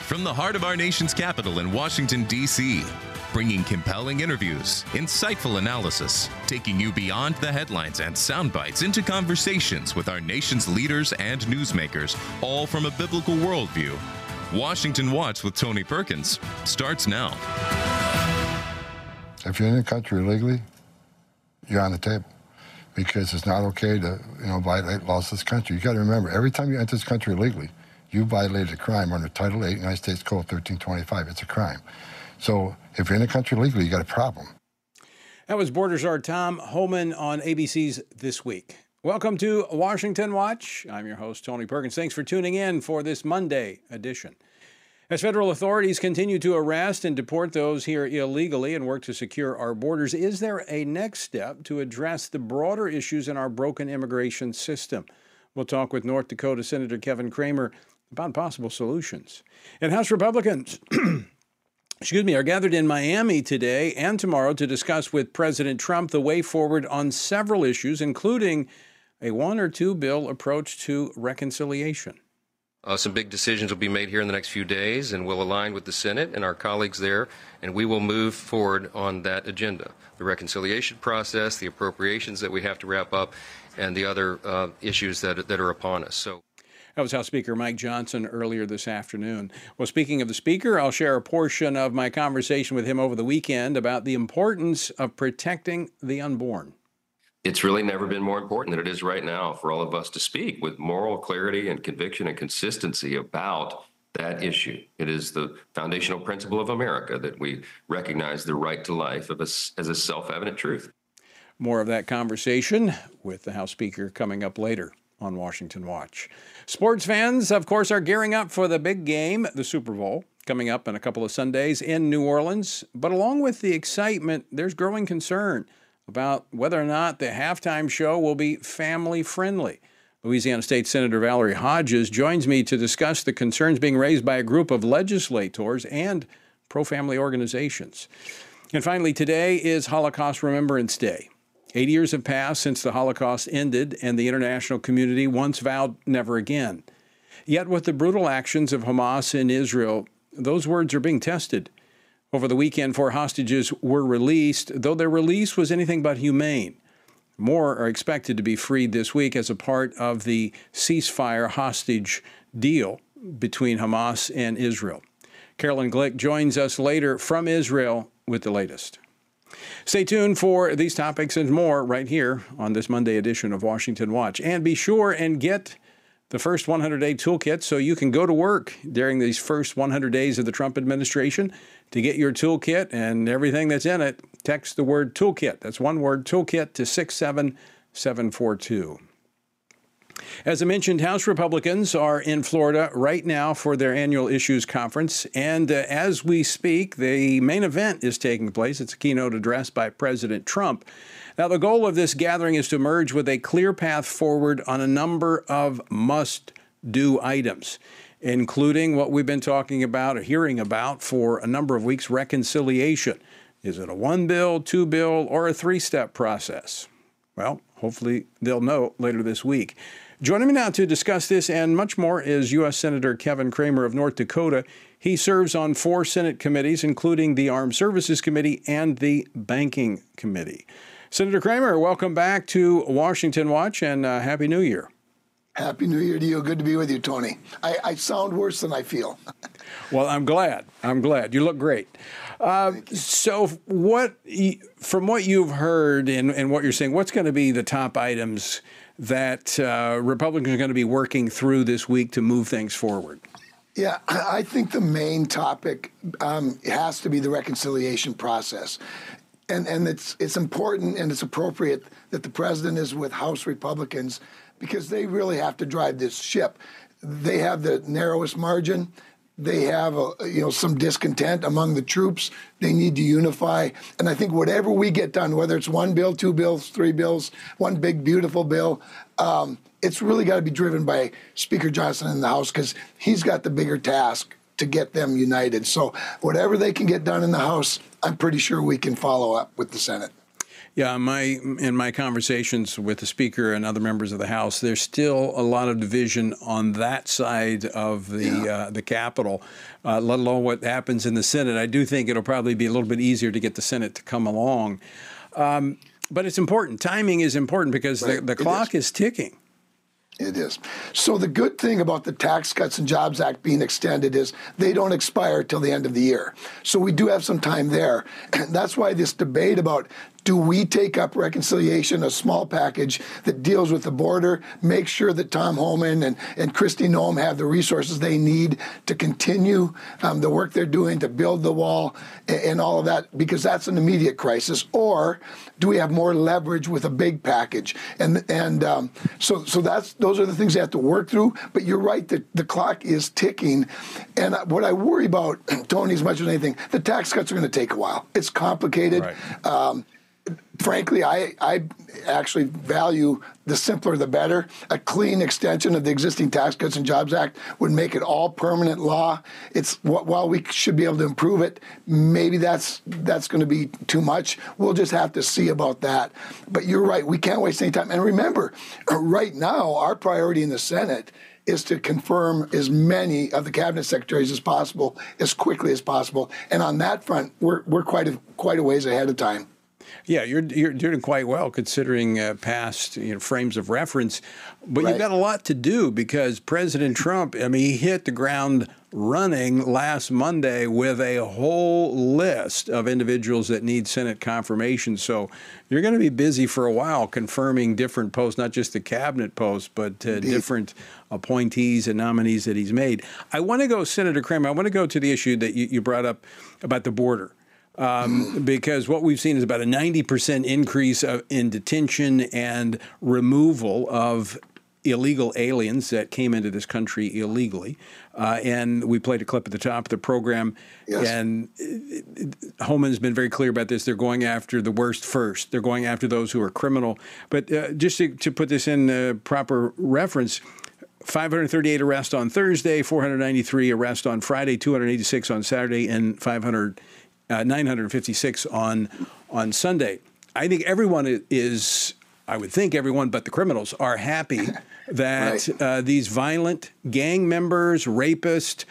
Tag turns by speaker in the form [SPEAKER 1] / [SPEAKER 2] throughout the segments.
[SPEAKER 1] From the heart of our nation's capital in Washington, D.C., bringing compelling interviews, insightful analysis, taking you beyond the headlines and sound bites into conversations with our nation's leaders and newsmakers, all from a biblical worldview. Washington Watch with Tony Perkins starts now.
[SPEAKER 2] If you're in the country illegally, you're on the table, because it's not okay to, violate laws of this country. You got to remember, every time you enter this country illegally, you violated a crime under Title 8, United States Code 1325. It's a crime. So if you're in the country illegally, you got a problem.
[SPEAKER 3] That was Border Czar Tom Homan on ABC's This Week. Welcome to Washington Watch. I'm your host, Tony Perkins. Thanks for tuning in for this Monday edition. As federal authorities continue to arrest and deport those here illegally and work to secure our borders, is there a next step to address the broader issues in our broken immigration system? We'll talk with North Dakota Senator Kevin Cramer about possible solutions. And House Republicans are gathered in Miami today and tomorrow to discuss with President Trump the way forward on several issues, including a one or two bill approach to reconciliation.
[SPEAKER 4] Some big decisions will be made here in the next few days, and we'll align with the Senate and our colleagues there, and we will move forward on that agenda. The reconciliation process, the appropriations that we have to wrap up, and the other issues that are upon us.
[SPEAKER 3] That was House Speaker Mike Johnson earlier this afternoon. Well, speaking of the Speaker, I'll share a portion of my conversation with him over the weekend about the importance of protecting the unborn.
[SPEAKER 4] It's really never been more important than it is right now for all of us to speak with moral clarity and conviction and consistency about that issue. It is the foundational principle of America that we recognize the right to life as a self-evident truth.
[SPEAKER 3] More of that conversation with the House Speaker coming up later on Washington Watch. Sports fans, of course, are gearing up for the big game, the Super Bowl, coming up in a couple of Sundays in New Orleans. But along with the excitement, there's growing concern about whether or not the halftime show will be family-friendly. Louisiana State Senator Valerie Hodges joins me to discuss the concerns being raised by a group of legislators and pro-family organizations. And finally, today is Holocaust Remembrance Day. 80 years have passed since the Holocaust ended, and the international community once vowed never again. Yet with the brutal actions of Hamas in Israel, those words are being tested. Over the weekend, 4 hostages were released, though their release was anything but humane. More are expected to be freed this week as a part of the ceasefire hostage deal between Hamas and Israel. Carolyn Glick joins us later from Israel with the latest. Stay tuned for these topics and more right here on this Monday edition of Washington Watch. And be sure and get the first 100-day toolkit so you can go to work during these first 100 days of the Trump administration. To get your toolkit and everything that's in it, text the word toolkit. That's one word, toolkit, to 67742. As I mentioned, House Republicans are in Florida right now for their annual Issues Conference. And as we speak, the main event is taking place. It's a keynote address by President Trump. Now, the goal of this gathering is to emerge with a clear path forward on a number of must-do items, including what we've been talking about or hearing about for a number of weeks, reconciliation. Is it a one bill, two bill, or a three-step process? Well, hopefully they'll know later this week. Joining me now to discuss this and much more is U.S. Senator Kevin Cramer of North Dakota. He serves on 4 Senate committees, including the Armed Services Committee and the Banking Committee. Senator Cramer, welcome back to Washington Watch, and Happy New Year.
[SPEAKER 5] Happy New Year to you. Good to be with you, Tony. I sound worse than I feel.
[SPEAKER 3] Well, I'm glad. You look great. So from what you've heard and what you're saying, what's going to be the top items that Republicans are going to be working through this week to move things forward?
[SPEAKER 5] Yeah, I think the main topic has to be the reconciliation process. And it's important and it's appropriate that the president is with House Republicans because they really have to drive this ship. They have the narrowest margin. They have some discontent among the troops. They need to unify. And I think whatever we get done, whether it's one bill, two bills, three bills, one big, beautiful bill, it's really got to be driven by Speaker Johnson in the House because he's got the bigger task to get them united. So whatever they can get done in the House, I'm pretty sure we can follow up with the Senate.
[SPEAKER 3] Yeah, in my conversations with the Speaker and other members of the House, there's still a lot of division on that side of the Capitol, let alone what happens in the Senate. I do think it'll probably be a little bit easier to get the Senate to come along. But it's important. Timing is important because the clock is ticking.
[SPEAKER 5] It is. So the good thing about the Tax Cuts and Jobs Act being extended is they don't expire till the end of the year. So we do have some time there. That's why this debate about do we take up reconciliation, a small package that deals with the border, make sure that Tom Homan and Kristi Noem have the resources they need to continue the work they're doing to build the wall and all of that, because that's an immediate crisis, or do we have more leverage with a big package? So those are the things they have to work through. But you're right that the clock is ticking. And what I worry about, Tony, as much as anything, the tax cuts are going to take a while. It's complicated. Right. Frankly, I actually value the simpler the better. A clean extension of the existing Tax Cuts and Jobs Act would make it all permanent law. While we should be able to improve it, maybe that's going to be too much. We'll just have to see about that. But you're right, we can't waste any time. And remember, right now, our priority in the Senate is to confirm as many of the cabinet secretaries as possible, as quickly as possible. And on that front, we're quite a ways ahead of time.
[SPEAKER 3] Yeah, you're doing quite well considering past frames of reference, but You've got a lot to do because President Trump, he hit the ground running last Monday with a whole list of individuals that need Senate confirmation. So you're going to be busy for a while confirming different posts, not just the cabinet posts, but different appointees and nominees that he's made. I want to go, Senator Kramer, I want to go to the issue that you brought up about the border. Because what we've seen is about a 90% increase in detention and removal of illegal aliens that came into this country illegally. And we played a clip at the top of the program. Yes. And Homan's been very clear about this. They're going after the worst first. They're going after those who are criminal. But just to put this in proper reference, 538 arrests on Thursday, 493 arrests on Friday, 286 on Saturday, and 956 on Sunday. I think everyone I would think everyone but the criminals are happy that these violent gang members, rapists,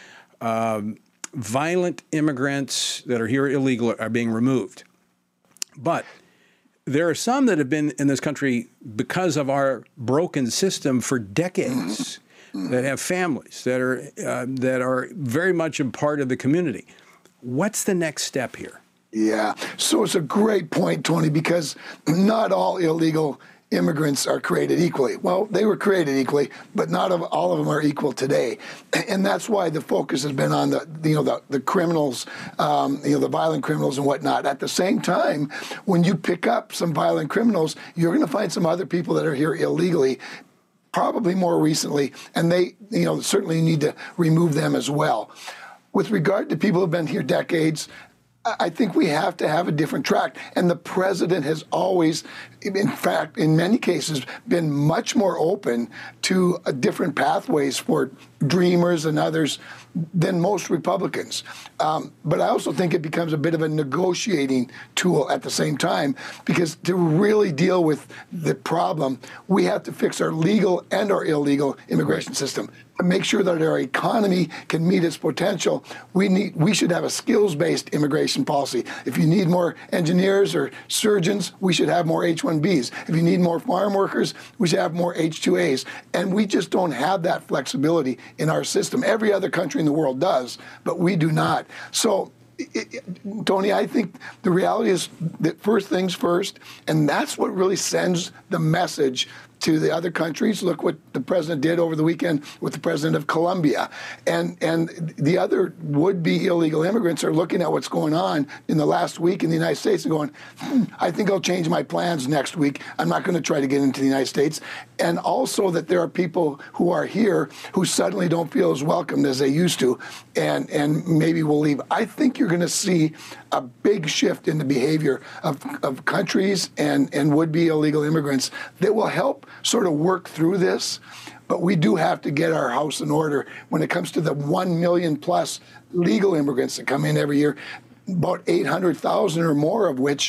[SPEAKER 3] violent immigrants that are here illegal are being removed. But there are some that have been in this country because of our broken system for decades, that have families, that are very much a part of the community. What's the next step here?
[SPEAKER 5] Yeah, so it's a great point, Tony, because not all illegal immigrants are created equally. Well, they were created equally, but not all of them are equal today, and that's why the focus has been on the criminals, the violent criminals and whatnot. At the same time, when you pick up some violent criminals, you're going to find some other people that are here illegally, probably more recently, and they certainly need to remove them as well. With regard to people who have been here decades, I think we have to have a different track. And the president has always, in fact, in many cases, been much more open to different pathways for Dreamers and others than most Republicans. But I also think it becomes a bit of a negotiating tool at the same time, because to really deal with the problem, we have to fix our legal and our illegal immigration system. To make sure that our economy can meet its potential, we should have a skills-based immigration policy. If you need more engineers or surgeons, we should have more H-1Bs. If you need more farm workers, we should have more H-2As. And we just don't have that flexibility in our system. Every other country in the world does, but we do not. So, Tony, I think the reality is that first things first, and that's what really sends the message to the other countries. Look what the president did over the weekend with the president of Colombia. And the other would-be illegal immigrants are looking at what's going on in the last week in the United States and going, I think I'll change my plans next week. I'm not going to try to get into the United States. And also that there are people who are here who suddenly don't feel as welcomed as they used to, and maybe will leave. I think you're going to see a big shift in the behavior of countries and would-be illegal immigrants that will help sort of work through this. But we do have to get our house in order when it comes to the 1 million plus legal immigrants that come in every year, about 800,000 or more of which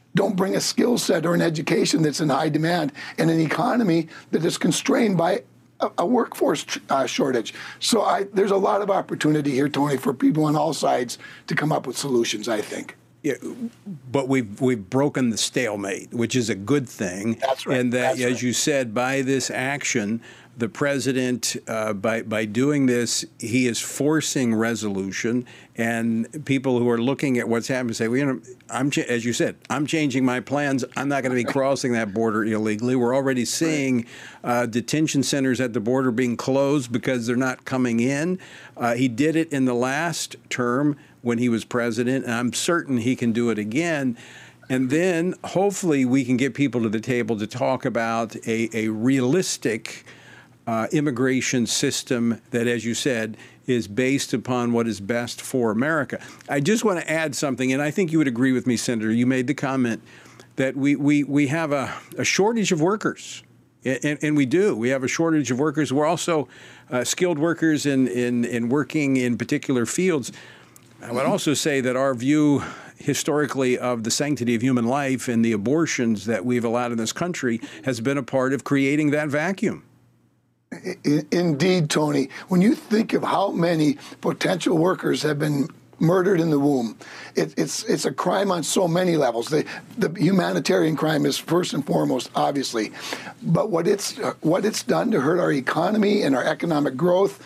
[SPEAKER 5] don't bring a skill set or an education that's in high demand in an economy that is constrained by a workforce shortage. So there's a lot of opportunity here, Tony, for people on all sides to come up with solutions, I think.
[SPEAKER 3] Yeah, but we've broken the stalemate, which is a good thing.
[SPEAKER 5] That's right.
[SPEAKER 3] And that,
[SPEAKER 5] That's
[SPEAKER 3] as
[SPEAKER 5] right.
[SPEAKER 3] you said, by this action, the president, by doing this, he is forcing resolution. And people who are looking at what's happening say, well, you know, as you said, I'm changing my plans. I'm not going to be crossing that border illegally. We're already seeing detention centers at the border being closed because they're not coming in. He did it in the last term when he was president, and I'm certain he can do it again. And then hopefully we can get people to the table to talk about a realistic immigration system that, as you said, is based upon what is best for America. I just want to add something, and I think you would agree with me, Senator. You made the comment that we have a shortage of workers. And we do. We have a shortage of workers. We're also skilled workers in working in particular fields. I would also say that our view historically of the sanctity of human life and the abortions that we've allowed in this country has been a part of creating that vacuum.
[SPEAKER 5] Indeed, Tony. When you think of how many potential workers have been murdered in the womb, it's a crime on so many levels. The humanitarian crime is first and foremost, obviously, but what it's done to hurt our economy and our economic growth.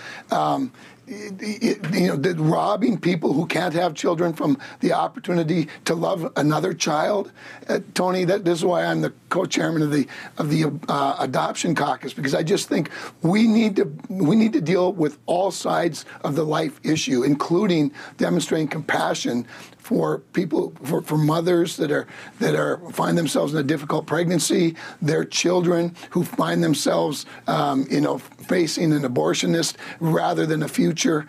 [SPEAKER 5] Robbing people who can't have children from the opportunity to love another child, Tony. This is why I'm the co-chairman of the Adoption Caucus, because I just think we need to deal with all sides of the life issue, including demonstrating compassion for people, for mothers that find themselves in a difficult pregnancy, their children who find themselves, facing an abortionist rather than a future.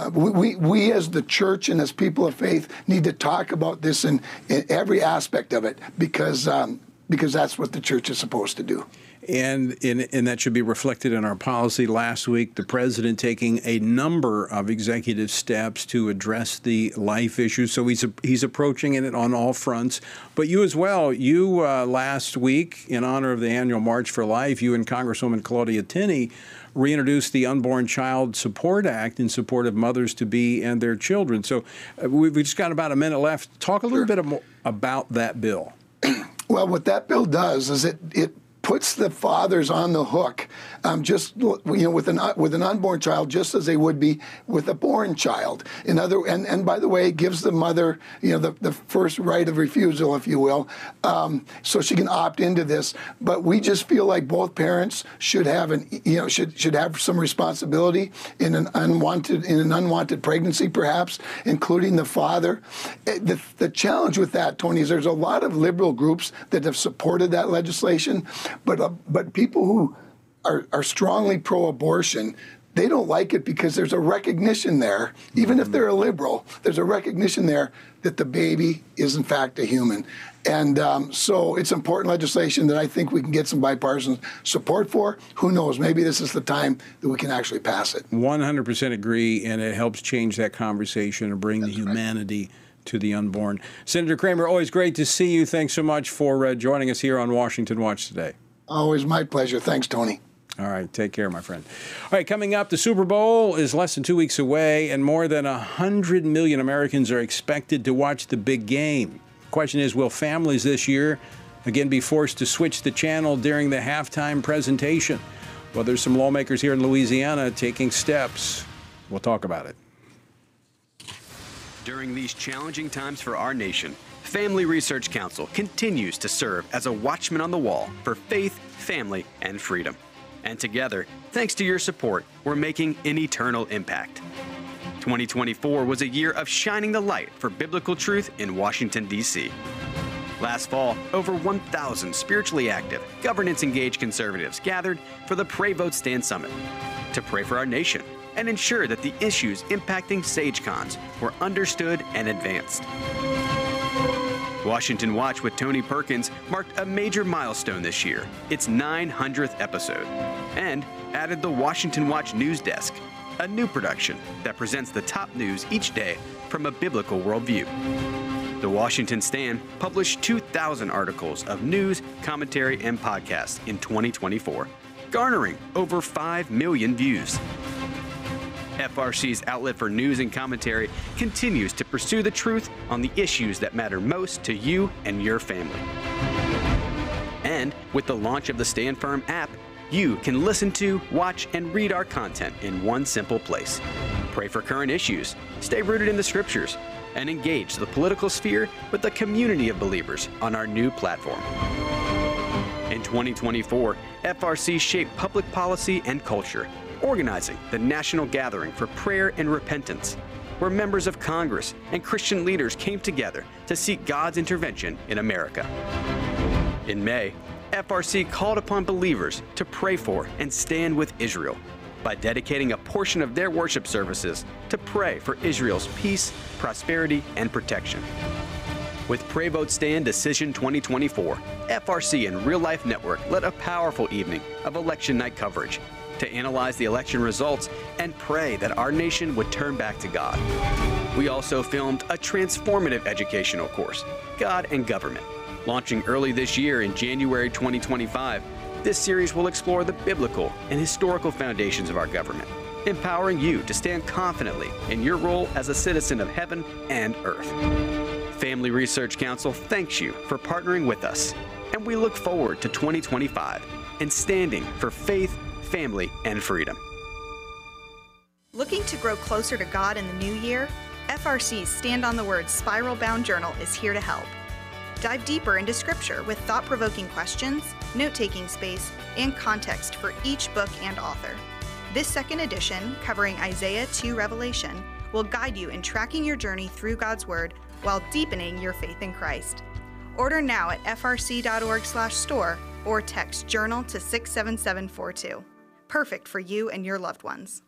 [SPEAKER 5] We as the church and as people of faith need to talk about this in every aspect of it, because that's what the church is supposed to do.
[SPEAKER 3] And that should be reflected in our policy. Last week, the president taking a number of executive steps to address the life issues. So he's approaching it on all fronts. But you as well, last week, in honor of the annual March for Life, you and Congresswoman Claudia Tenney reintroduced the Unborn Child Support Act in support of mothers-to-be and their children. So we've just got about a minute left. Talk a little bit more about that bill.
[SPEAKER 5] Well, what that bill does is it puts the fathers on the hook, with an unborn child, just as they would be with a born child. And by the way, it gives the mother, the first right of refusal, if you will, so she can opt into this. But we just feel like both parents should have should have some responsibility in an unwanted pregnancy, perhaps, including the father. The challenge with that, Tony, is there's a lot of liberal groups that have supported that legislation. But people who are strongly pro-abortion, they don't like it because there's a recognition there, even if they're a liberal, there's a recognition there that the baby is in fact a human. And so it's important legislation that I think we can get some bipartisan support for. Who knows? Maybe this is the time that we can actually pass it.
[SPEAKER 3] 100% agree, and it helps change that conversation and bring the humanity to the unborn. Senator Cramer, always great to see you. Thanks so much for joining us here on Washington Watch today.
[SPEAKER 5] Always my pleasure. Thanks, Tony.
[SPEAKER 3] All right. Take care, my friend. All right. Coming up, the Super Bowl is less than 2 weeks away, and more than 100 million Americans are expected to watch the big game. Question is, will families this year again be forced to switch the channel during the halftime presentation? Well, there's some lawmakers here in Louisiana taking steps. We'll talk about it.
[SPEAKER 6] During these challenging times for our nation, Family Research Council continues to serve as a watchman on the wall for faith, family, and freedom. And together, thanks to your support, we're making an eternal impact. 2024 was a year of shining the light for biblical truth in Washington, D.C. Last fall, over 1,000 spiritually active, governance-engaged conservatives gathered for the Pray Vote Stand Summit to pray for our nation and ensure that the issues impacting SageCons were understood and advanced. Washington Watch with Tony Perkins marked a major milestone this year, its 900th episode, and added the Washington Watch News Desk, a new production that presents the top news each day from a biblical worldview. The Washington Stand published 2,000 articles of news, commentary, and podcasts in 2024, garnering over 5 million views. FRC's outlet for news and commentary continues to pursue the truth on the issues that matter most to you and your family. And with the launch of the Stand Firm app, you can listen to, watch, and read our content in one simple place. Pray for current issues, stay rooted in the scriptures, and engage the political sphere with a community of believers on our new platform. In 2024, FRC shaped public policy and culture, organizing the National Gathering for Prayer and Repentance, where members of Congress and Christian leaders came together to seek God's intervention in America. In May, FRC called upon believers to pray for and stand with Israel by dedicating a portion of their worship services to pray for Israel's peace, prosperity, and protection. With Pray Vote Stand Decision 2024, FRC and Real Life Network led a powerful evening of election night coverage to analyze the election results and pray that our nation would turn back to God. We also filmed a transformative educational course, God and Government. Launching early this year in January 2025, this series will explore the biblical and historical foundations of our government, empowering you to stand confidently in your role as a citizen of heaven and earth. Family Research Council thanks you for partnering with us, and we look forward to 2025 and standing for faith, family, and freedom.
[SPEAKER 7] Looking to grow closer to God in the new year? FRC's Stand on the Word Spiral Bound Journal is here to help. Dive deeper into Scripture with thought-provoking questions, note-taking space, and context for each book and author. This second edition, covering Isaiah to Revelation, will guide you in tracking your journey through God's Word while deepening your faith in Christ. Order now at frc.org/store or text JOURNAL to 67742. Perfect for you and your loved ones.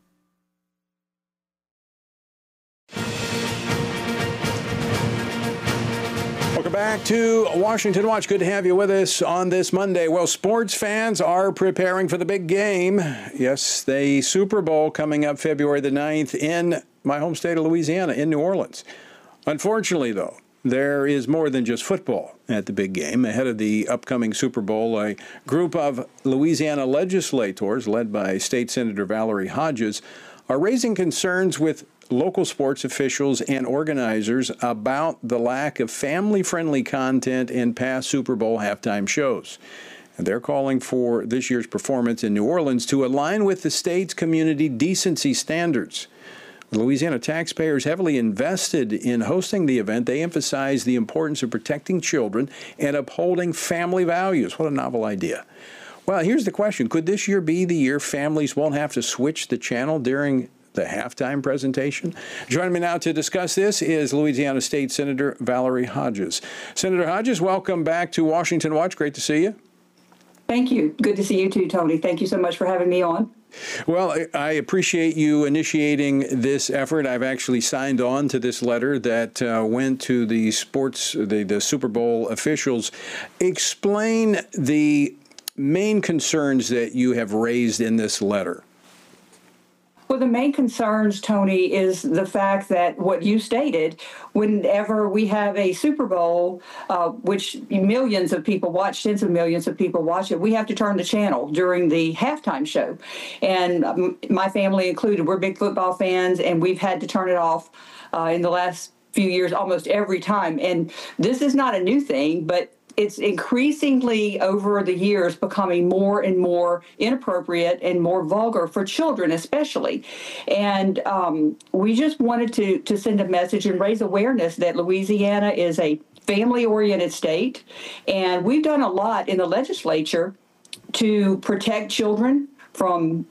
[SPEAKER 3] Welcome back to Washington Watch. Good to have you with us on this Monday. Well, sports fans are preparing for the big game. Yes, the Super Bowl coming up February the 9th in my home state of Louisiana, in New Orleans. Unfortunately, though, there is more than just football at the big game. Ahead of the upcoming Super Bowl, a group of Louisiana legislators, led by State Senator Valerie Hodges, are raising concerns with local sports officials and organizers about the lack of family-friendly content in past Super Bowl halftime shows. And they're calling for this year's performance in New Orleans to align with the state's community decency standards. Louisiana taxpayers heavily invested in hosting the event. They emphasize the importance of protecting children and upholding family values. What a novel idea. Well, here's the question. Could this year be the year families won't have to switch the channel during the halftime presentation? Joining me now to discuss this is Louisiana State Senator Valerie Hodges. Senator Hodges, welcome back to Washington Watch. Great to see you.
[SPEAKER 8] Thank you. Good to see you too, Tony. Thank you so much for having me on.
[SPEAKER 3] Well, I appreciate you initiating this effort. I've actually signed on to this letter that went to the Super Bowl officials. Explain the main concerns that you have raised in this letter.
[SPEAKER 8] Well, the main concerns, Tony, is the fact that what you stated, whenever we have a Super Bowl, which millions of people watch, tens of millions of people watch it, we have to turn the channel during the halftime show. And my family included, we're big football fans, and we've had to turn it off in the last few years almost every time. And this is not a new thing, but it's increasingly over the years becoming more and more inappropriate and more vulgar for children especially. And we just wanted to send a message and raise awareness that Louisiana is a family-oriented state. And we've done a lot in the legislature to protect children from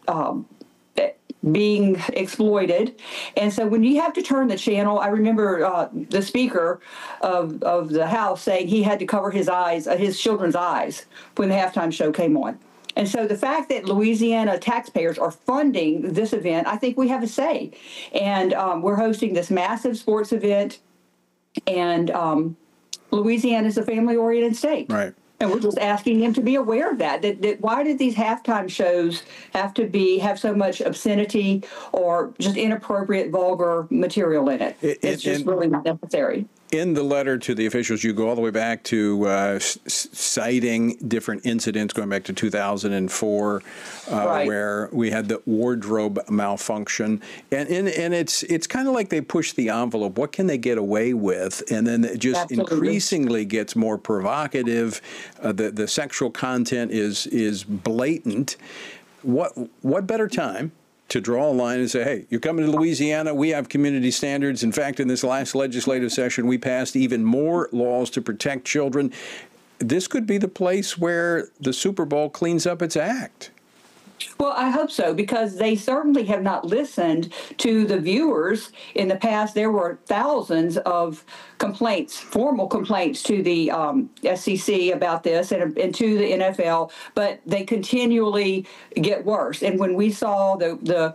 [SPEAKER 8] being exploited. And so when you have to turn the channel, I remember the Speaker of the House saying he had to cover his eyes, his children's eyes, when the halftime show came on. And so the fact that Louisiana taxpayers are funding this event, I think we have a say. And we're hosting this massive sports event, and Louisiana is a family-oriented state.
[SPEAKER 3] Right.
[SPEAKER 8] And we're just asking them to be aware of that why did these halftime shows have to have so much obscenity or just inappropriate, vulgar material in it? It's just really not necessary.
[SPEAKER 3] In the letter to the officials, you go all the way back to citing different incidents going back to 2004,
[SPEAKER 8] Right.
[SPEAKER 3] where we had the wardrobe malfunction, and it's kind of like they push the envelope. What can they get away with? And then it just
[SPEAKER 8] Absolutely.
[SPEAKER 3] increasingly gets more provocative. The sexual content is blatant. What better time to draw a line and say, hey, you're coming to Louisiana, we have community standards. In fact, in this last legislative session, we passed even more laws to protect children. This could be the place where the Super Bowl cleans up its act.
[SPEAKER 8] Well, I hope so, because they certainly have not listened to the viewers. In the past, there were thousands of complaints, formal complaints to the SEC about this and to the NFL, but they continually get worse. And when we saw the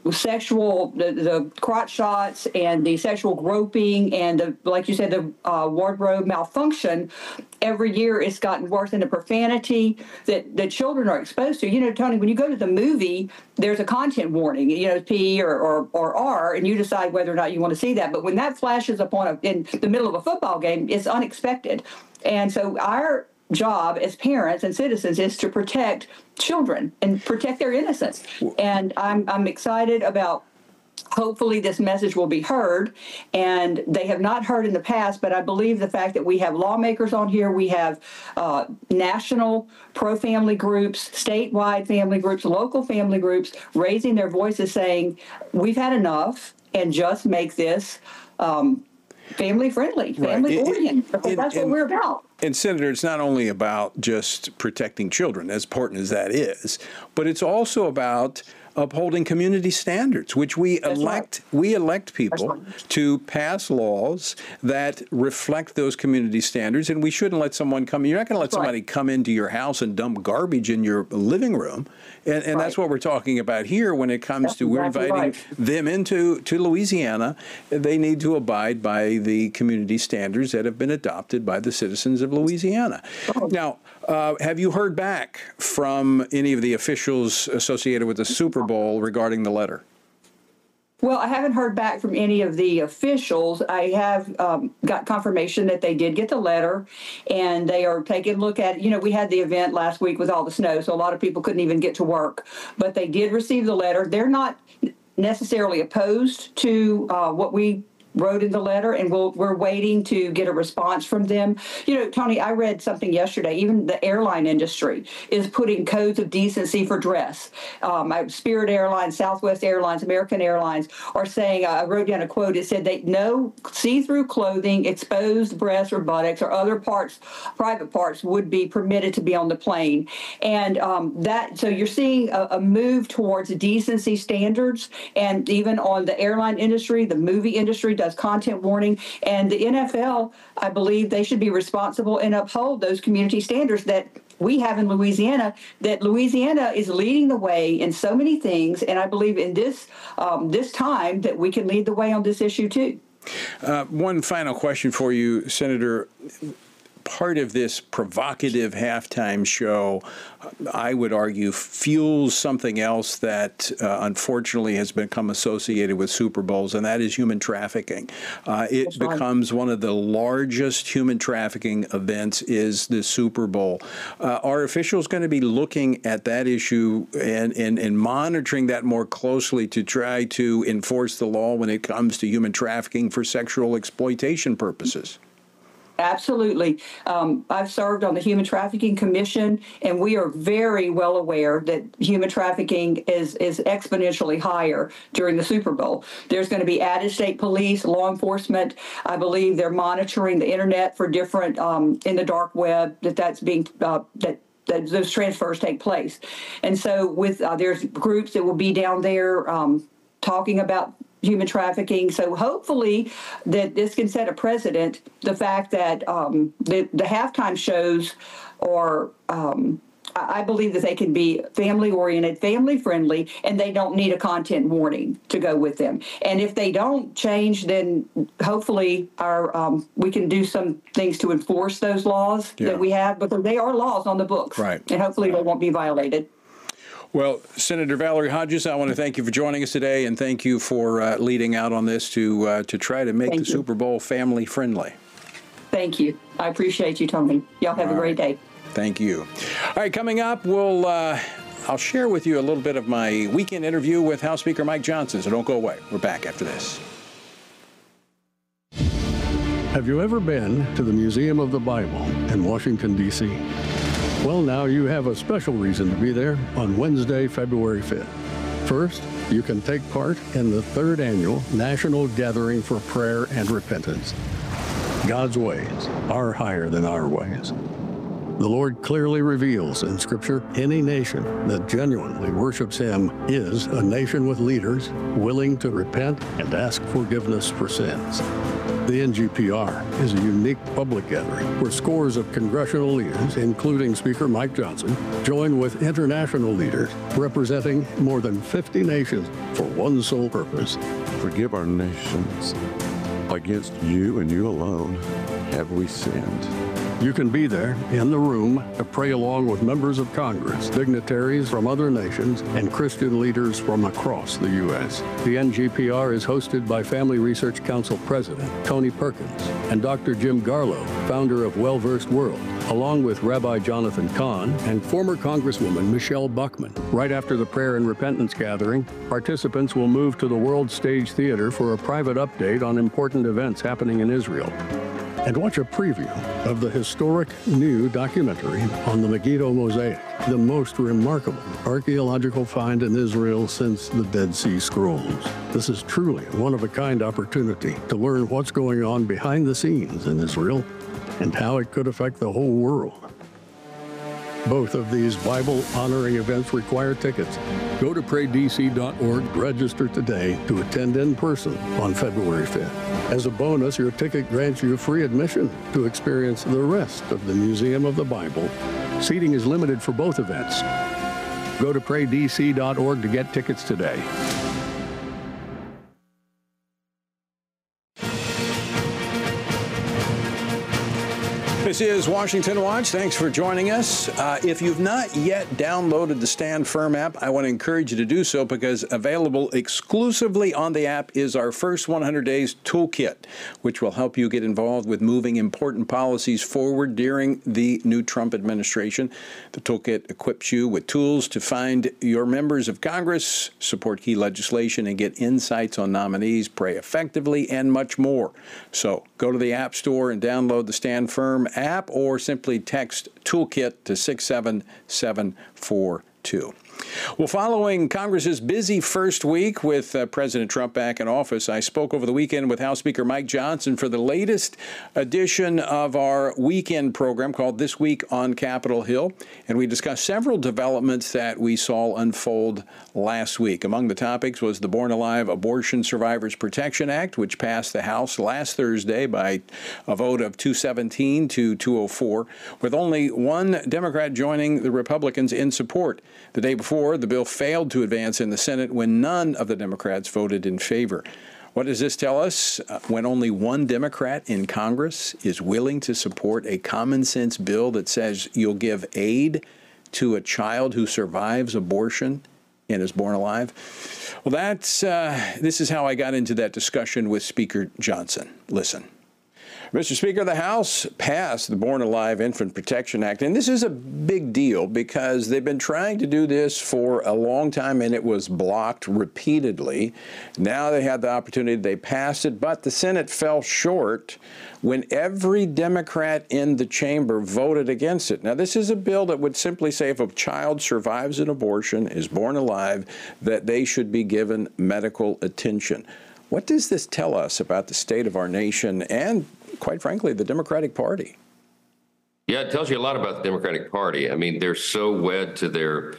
[SPEAKER 8] sexual, the crotch shots and the sexual groping and, like you said, the wardrobe malfunction, every year it's gotten worse, and the profanity that the children are exposed to. You know, Tony, when you go to the movie, there's a content warning, you know, P or R, and you decide whether or not you want to see that. But when that flashes upon in the middle of a football game, it's unexpected. And so our job as parents and citizens is to protect children and protect their innocence. And I'm excited about, hopefully this message will be heard, and they have not heard in the past, but I believe the fact that we have lawmakers on here, we have national pro-family groups, statewide family groups, local family groups raising their voices saying, we've had enough, and just make this family-friendly, family-oriented. That's what we're about.
[SPEAKER 3] And Senator, it's not only about just protecting children, as important as that is, but it's also about upholding community standards, which we elect. Right. We elect people to pass laws that reflect those community standards, and we shouldn't let someone come. You're not going to let somebody come into your house and dump garbage in your living room, and that's what we're talking about here. When it comes to we're inviting them into Louisiana, they need to abide by the community standards that have been adopted by the citizens of Louisiana. Now, have you heard back from any of the officials associated with the Super Bowl regarding the letter?
[SPEAKER 8] Well, I haven't heard back from any of the officials. I have got confirmation that they did get the letter, and they are taking a look at it. You know, we had the event last week with all the snow, so a lot of people couldn't even get to work. But they did receive the letter. They're not necessarily opposed to what we wrote in the letter, and we're waiting to get a response from them. You know, Tony, I read something yesterday. Even the airline industry is putting codes of decency for dress. Spirit Airlines, Southwest Airlines, American Airlines are saying, I wrote down a quote, it said that no see-through clothing, exposed breasts or buttocks or other parts, private parts, would be permitted to be on the plane. And so you're seeing a move towards decency standards, and even on the airline industry, the movie industry does content warning, and the NFL, I believe they should be responsible and uphold those community standards that we have in Louisiana, that Louisiana is leading the way in so many things, and I believe in this time that we can lead the way on this issue too.
[SPEAKER 3] One final question for you, Senator. Part of this provocative halftime show, I would argue, fuels something else that unfortunately has become associated with Super Bowls, and that is human trafficking. It becomes one of the largest human trafficking events is the Super Bowl. Are officials going to be looking at that issue and monitoring that more closely to try to enforce the law when it comes to human trafficking for sexual exploitation purposes?
[SPEAKER 8] Absolutely. I've served on the Human Trafficking Commission, and we are very well aware that human trafficking is exponentially higher during the Super Bowl. There's going to be added state police, law enforcement. I believe they're monitoring the internet for different in the dark web that's being that those transfers take place. And so with there's groups that will be down there talking about human trafficking. So hopefully that this can set a precedent. The fact that the halftime shows are, I believe that they can be family-oriented, family-friendly, and they don't need a content warning to go with them. And if they don't change, then hopefully we can do some things to enforce those laws that we have, because they are laws on the books. Right. And hopefully they won't be violated.
[SPEAKER 3] Well, Senator Valerie Hodges, I want to thank you for joining us today, and thank you for leading out on this to try to make the Super Bowl family friendly.
[SPEAKER 8] Thank you. I appreciate you, Tony. Y'all have a great day.
[SPEAKER 3] Thank you. All right, coming up, I'll share with you a little bit of my weekend interview with House Speaker Mike Johnson, so don't go away. We're back after this.
[SPEAKER 9] Have you ever been to the Museum of the Bible in Washington, D.C.? Well, now you have a special reason to be there on Wednesday, February 5th. First, you can take part in the 3rd annual National Gathering for Prayer and Repentance. God's ways are higher than our ways. The Lord clearly reveals in Scripture any nation that genuinely worships Him is a nation with leaders willing to repent and ask forgiveness for sins. The NGPR is a unique public gathering where scores of congressional leaders, including Speaker Mike Johnson, join with international leaders representing more than 50 nations for one sole purpose.
[SPEAKER 10] Forgive our nations. Against you and you alone have we sinned.
[SPEAKER 9] You can be there in the room to pray along with members of Congress, dignitaries from other nations, and Christian leaders from across the U.S. The NGPR is hosted by Family Research Council President Tony Perkins and Dr. Jim Garlow, founder of Well-Versed World, along with Rabbi Jonathan Cahn and former Congresswoman Michelle Bachmann. Right after the prayer and repentance gathering, participants will move to the World Stage Theater for a private update on important events happening in Israel, and watch a preview of the historic new documentary on the Megiddo Mosaic, the most remarkable archaeological find in Israel since the Dead Sea Scrolls. This is truly a one-of-a-kind opportunity to learn what's going on behind the scenes in Israel and how it could affect the whole world. Both of these Bible-honoring events require tickets. Go to praydc.org, register today to attend in person on February 5th. As a bonus, your ticket grants you free admission to experience the rest of the Museum of the Bible. Seating is limited for both events. Go to praydc.org to get tickets today.
[SPEAKER 3] This is Washington Watch. Thanks for joining us. If you've not yet downloaded the Stand Firm app, I want to encourage you to do so, because available exclusively on the app is our first 100 Days Toolkit, which will help you get involved with moving important policies forward during the new Trump administration. The toolkit equips you with tools to find your members of Congress, support key legislation, and get insights on nominees, pray effectively, and much more. So go to the App Store and download the Stand Firm app, or simply text Toolkit to 67742. Well, following Congress's busy first week with President Trump back in office, I spoke over the weekend with House Speaker Mike Johnson for the latest edition of our weekend program called This Week on Capitol Hill, and we discussed several developments that we saw unfold last week. Among the topics was the Born Alive Abortion Survivors Protection Act, which passed the House last Thursday by a vote of 217 to 204, with only one Democrat joining the Republicans in support. The day before, the bill failed to advance in the Senate when none of the Democrats voted in favor. What does this tell us? When only one Democrat in Congress is willing to support a common sense bill that says you'll give aid to a child who survives abortion and is born alive? Well, this is how I got into that discussion with Speaker Johnson. Listen. Mr. Speaker, the House passed the Born Alive Infant Protection Act, and this is a big deal because they've been trying to do this for a long time, and it was blocked repeatedly. Now they had the opportunity, they passed it, but the Senate fell short when every Democrat in the chamber voted against it. Now, this is a bill that would simply say if a child survives an abortion, is born alive, that they should be given medical attention. What does this tell us about the state of our nation and, quite frankly, the Democratic Party?
[SPEAKER 4] Yeah, it tells you a lot about the Democratic Party. I mean, they're so wed to their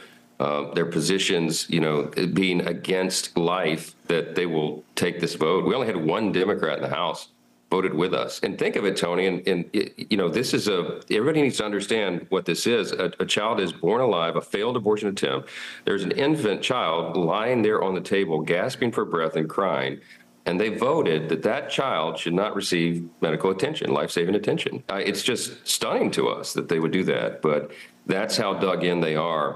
[SPEAKER 4] positions, being against life, that they will take this vote. We only had one Democrat in the House voted with us. And think of it, Tony, and this is everybody needs to understand what this is. A child is born alive, a failed abortion attempt. There's an infant child lying there on the table, gasping for breath and crying. And they voted that child should not receive medical attention, life-saving attention. It's just stunning to us that they would do that, but that's how dug in they are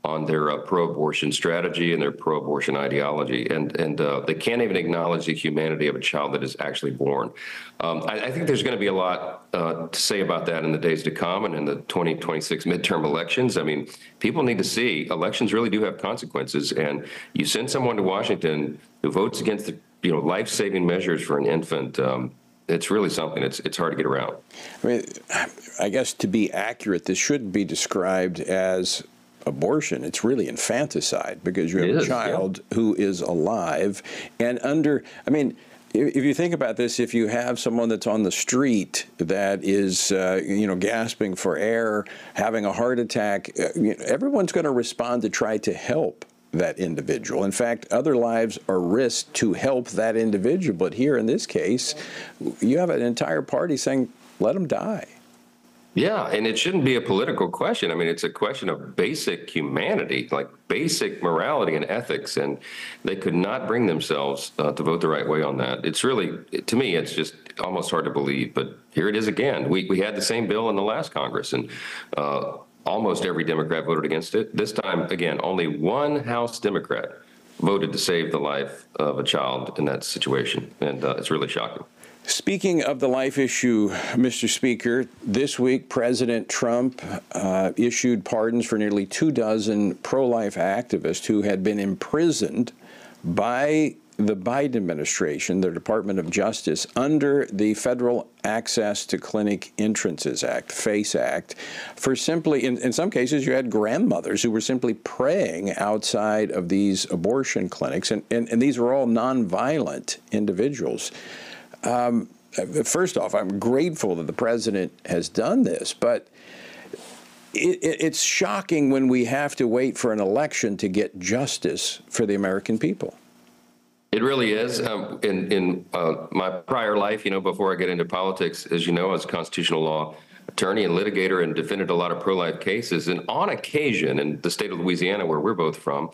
[SPEAKER 4] on their pro-abortion strategy and their pro-abortion ideology, and they can't even acknowledge the humanity of a child that is actually born. I think there's going to be a lot to say about that in the days to come and in the 2026 midterm elections. I mean, people need to see elections really do have consequences, and you send someone to Washington who votes against the life-saving measures for an infant. It's really something. It's hard to get around.
[SPEAKER 3] I mean, I guess to be accurate, this shouldn't be described as abortion. It's really infanticide, because you have a child who is alive and if you think about this, if you have someone that's on the street that is, gasping for air, having a heart attack, everyone's going to respond to try to help that individual. In fact, other lives are risked to help that individual. But here in this case, you have an entire party saying, let them die.
[SPEAKER 4] Yeah, and it shouldn't be a political question. I mean, it's a question of basic humanity, like basic morality and ethics, and they could not bring themselves to vote the right way on that. It's really, to me, it's just almost hard to believe, but here it is again. We had the same bill in the last Congress, and almost every Democrat voted against it. This time, again, only one House Democrat voted to save the life of a child in that situation, and it's really shocking.
[SPEAKER 3] Speaking of the life issue, Mr. Speaker, this week President Trump issued pardons for nearly 24 pro-life activists who had been imprisoned by the Biden administration, the Department of Justice, under the Federal Access to Clinic Entrances Act, FACE Act, for simply, in some cases, you had grandmothers who were simply praying outside of these abortion clinics, and these were all nonviolent individuals. First off, I'm grateful that the president has done this, but it's shocking when we have to wait for an election to get justice for the American people.
[SPEAKER 4] It really is. In my prior life, before I get into politics, as you know, I was a constitutional law attorney and litigator and defended a lot of pro-life cases. And on occasion, in the state of Louisiana, where we're both from,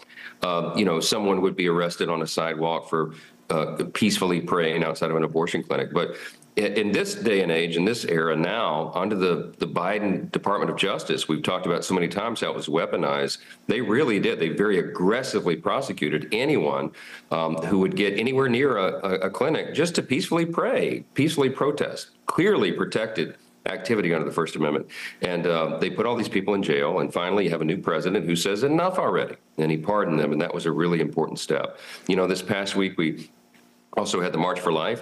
[SPEAKER 4] someone would be arrested on a sidewalk for peacefully praying outside of an abortion clinic. But in this day and age, in this era now, under the Biden Department of Justice, we've talked about so many times how it was weaponized. They really did. They very aggressively prosecuted anyone who would get anywhere near a clinic just to peacefully pray, peacefully protest, clearly protected activity under the First Amendment. And they put all these people in jail. And finally, you have a new president who says enough already. And he pardoned them. And that was a really important step. This past week, we also had the March for Life,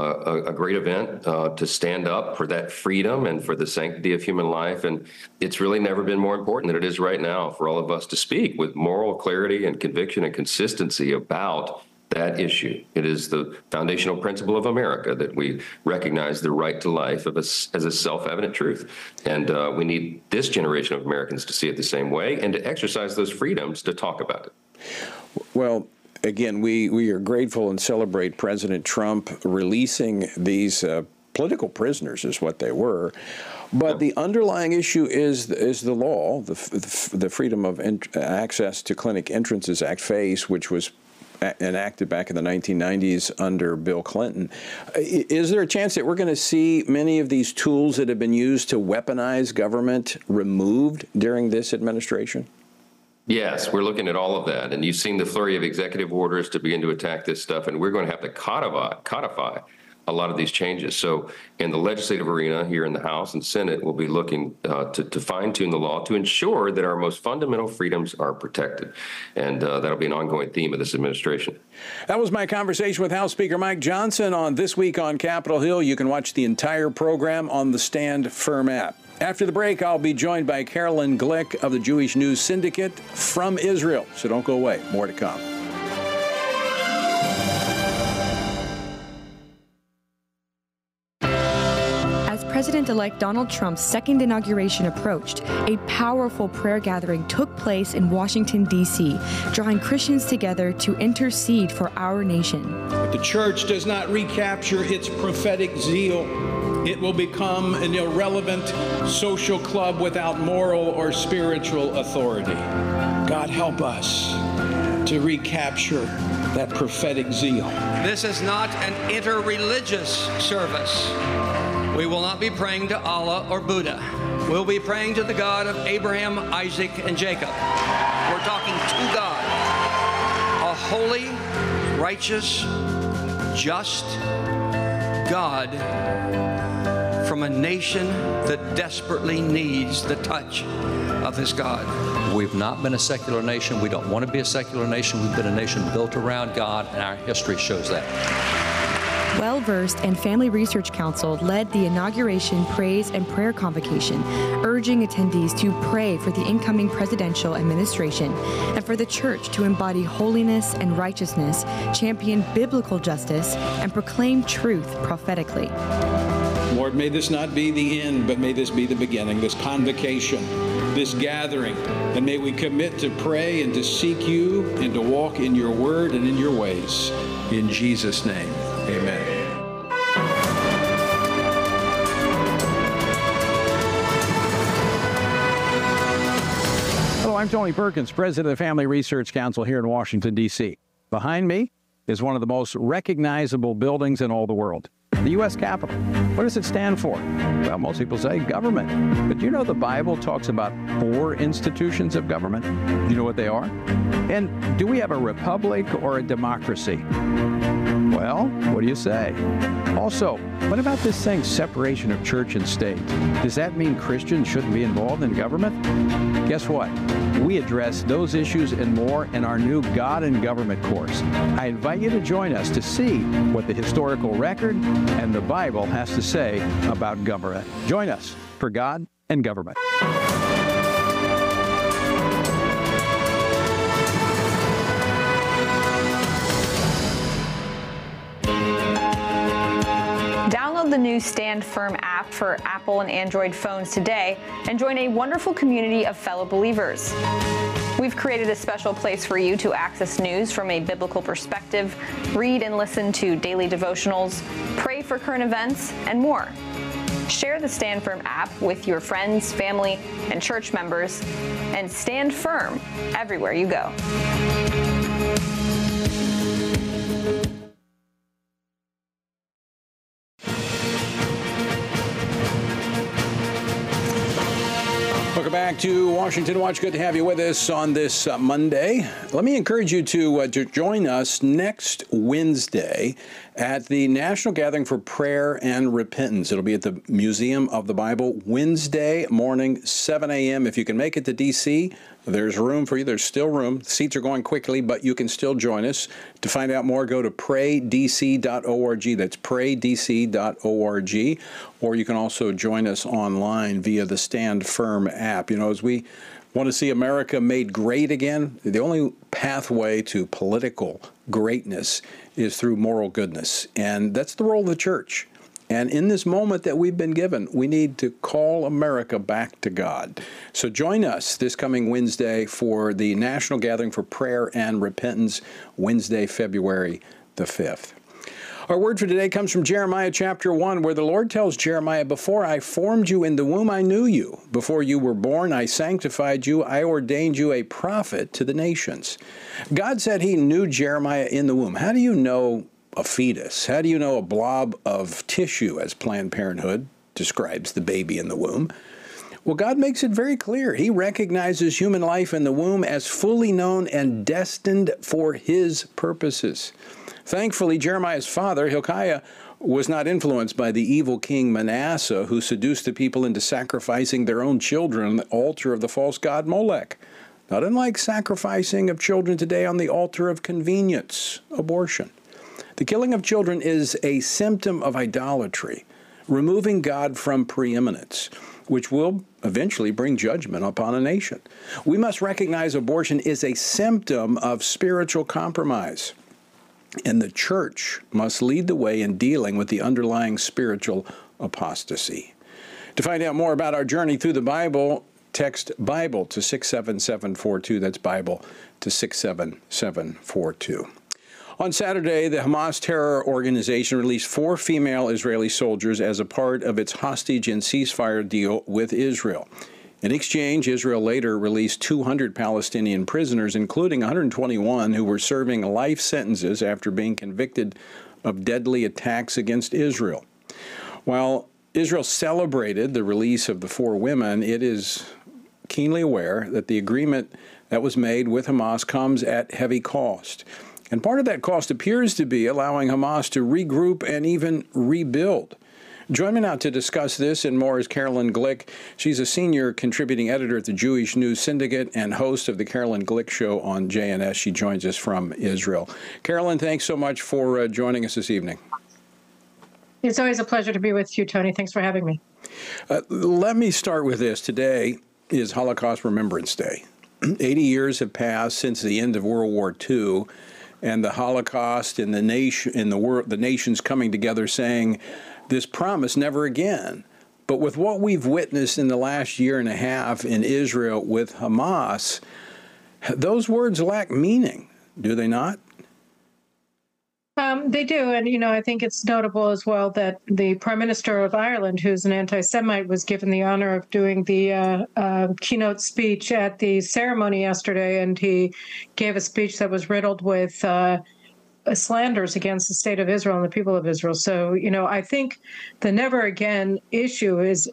[SPEAKER 4] a great event to stand up for that freedom and for the sanctity of human life. And it's really never been more important than it is right now for all of us to speak with moral clarity and conviction and consistency about that issue. It is the foundational principle of America that we recognize the right to life as a self-evident truth. And we need this generation of Americans to see it the same way and to exercise those freedoms to talk about it.
[SPEAKER 3] Well, again, we are grateful and celebrate President Trump releasing these political prisoners, is what they were. But the underlying issue is the law, the Freedom of Access to Clinic Entrances Act, FACE, which was enacted back in the 1990s under Bill Clinton. Is there a chance that we're going to see many of these tools that have been used to weaponize government removed during this administration?
[SPEAKER 4] Yes, we're looking at all of that. And you've seen the flurry of executive orders to begin to attack this stuff. And we're going to have to codify a lot of these changes. So in the legislative arena here in the House and Senate, we'll be looking to fine-tune the law to ensure that our most fundamental freedoms are protected. And that'll be an ongoing theme of this administration.
[SPEAKER 3] That was my conversation with House Speaker Mike Johnson on This Week on Capitol Hill. You can watch the entire program on the Stand Firm app. After the break, I'll be joined by Carolyn Glick of the Jewish News Syndicate from Israel. So don't go away. More to come.
[SPEAKER 11] President-elect Donald Trump's second inauguration approached, a powerful prayer gathering took place in Washington, D.C., drawing Christians together to intercede for our nation.
[SPEAKER 12] If the church does not recapture its prophetic zeal, it will become an irrelevant social club without moral or spiritual authority. God help us to recapture that prophetic zeal.
[SPEAKER 13] This is not an interreligious service. We will not be praying to Allah or Buddha. We'll be praying to the God of Abraham, Isaac, and Jacob. We're We're talking to God. A holy, righteous, just God from a nation that desperately needs the touch of his God.
[SPEAKER 14] We've not been a secular nation. We don't want to be a secular nation. We've been a nation built around God, and our history shows that.
[SPEAKER 11] Well-versed and Family Research Council led the inauguration praise and prayer convocation, urging attendees to pray for the incoming presidential administration and for the church to embody holiness and righteousness, champion biblical justice, and proclaim truth prophetically.
[SPEAKER 12] Lord, may this not be the end, but may this be the beginning, this convocation, this gathering. And may we commit to pray and to seek you and to walk in your word and in your ways. In Jesus' name, amen.
[SPEAKER 3] Hello, I'm Tony Perkins, president of the Family Research Council here in Washington, D.C. Behind me is one of the most recognizable buildings in all the world. The U.S. Capitol. What does it stand for? Well, most people say government. But you know the Bible talks about 4 institutions of government? You know what they are? And do we have a republic or a democracy? Well, what do you say? Also, what about this thing, separation of church and state? Does that mean Christians shouldn't be involved in government? Guess what? We address those issues and more in our new God and Government course. I invite you to join us to see what the historical record and the Bible has to say about government. Join us for God and Government.
[SPEAKER 15] Download the new Stand Firm app for Apple and Android phones today and join a wonderful community of fellow believers. We've created a special place for you to access news from a biblical perspective, read and listen to daily devotionals, pray for current events, and more. Share the Stand Firm app with your friends, family, and church members, and stand firm everywhere you go.
[SPEAKER 3] Welcome back to Washington Watch. Good to have you with us on this Monday. Let me encourage you to join us next Wednesday at the National Gathering for Prayer and Repentance. It'll be at the Museum of the Bible Wednesday morning, 7 a.m. If you can make it to D.C., there's room for you. There's still room. Seats are going quickly, but you can still join us. To find out more, go to praydc.org. That's praydc.org. Or you can also join us online via the Stand Firm app. You know, as we want to see America made great again, the only pathway to political greatness is through moral goodness. And that's the role of the church. And in this moment that we've been given, we need to call America back to God. So join us this coming Wednesday for the National Gathering for Prayer and Repentance, Wednesday, February the 5th. Our word for today comes from Jeremiah chapter 1, where the Lord tells Jeremiah, "Before I formed you in the womb, I knew you. Before you were born, I sanctified you. I ordained you a prophet to the nations." God said he knew Jeremiah in the womb. How do you know a fetus? How do you know a blob of tissue, as Planned Parenthood describes the baby in the womb? Well, God makes it very clear. He recognizes human life in the womb as fully known and destined for his purposes. Thankfully, Jeremiah's father, Hilkiah, was not influenced by the evil king Manasseh, who seduced the people into sacrificing their own children on the altar of the false god Molech. Not unlike sacrificing of children today on the altar of convenience, abortion. The killing of children is a symptom of idolatry, removing God from preeminence, which will eventually bring judgment upon a nation. We must recognize abortion is a symptom of spiritual compromise, and the church must lead the way in dealing with the underlying spiritual apostasy. To find out more about our journey through the Bible, text Bible to 67742. That's Bible to 67742. On Saturday, the Hamas terror organization released 4 female Israeli soldiers as a part of its hostage and ceasefire deal with Israel. In exchange, Israel later released 200 Palestinian prisoners, including 121 who were serving life sentences after being convicted of deadly attacks against Israel. While Israel celebrated the release of the 4 women, it is keenly aware that the agreement that was made with Hamas comes at heavy cost. And part of that cost appears to be allowing Hamas to regroup and even rebuild. Join me now to discuss this and more is Carolyn Glick. She's a senior contributing editor at the Jewish News Syndicate and host of the Carolyn Glick Show on JNS. She joins us from Israel. Carolyn, thanks so much for joining us this evening.
[SPEAKER 16] It's always a pleasure to be with you, Tony. Thanks for having me.
[SPEAKER 3] Let me start with this. Today is Holocaust Remembrance Day. 80 years have passed since the end of World War II, and the Holocaust and the nation, in the world, the nations coming together saying, this promise never again. But with what we've witnessed in the last year and a half in Israel with Hamas, those words lack meaning, do they not?
[SPEAKER 16] They do. And, I think it's notable as well that the Prime Minister of Ireland, who's an anti-Semite, was given the honor of doing the keynote speech at the ceremony yesterday. And he gave a speech that was riddled with slanders against the state of Israel and the people of Israel. So, I think the never again issue is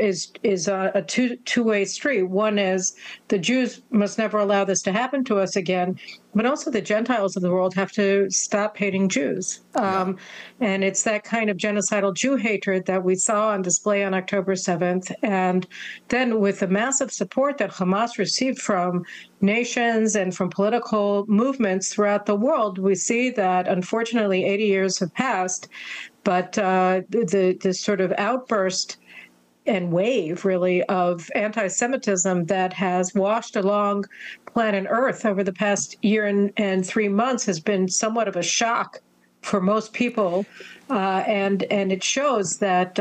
[SPEAKER 16] a two-way street. One is the Jews must never allow this to happen to us again, but also the Gentiles of the world have to stop hating Jews. And it's that kind of genocidal Jew hatred that we saw on display on October 7th. And then with the massive support that Hamas received from nations and from political movements throughout the world, we see that unfortunately 80 years have passed, but the sort of outburst and wave, really, of anti-Semitism that has washed along planet Earth over the past year and 3 months has been somewhat of a shock for most people, and it shows that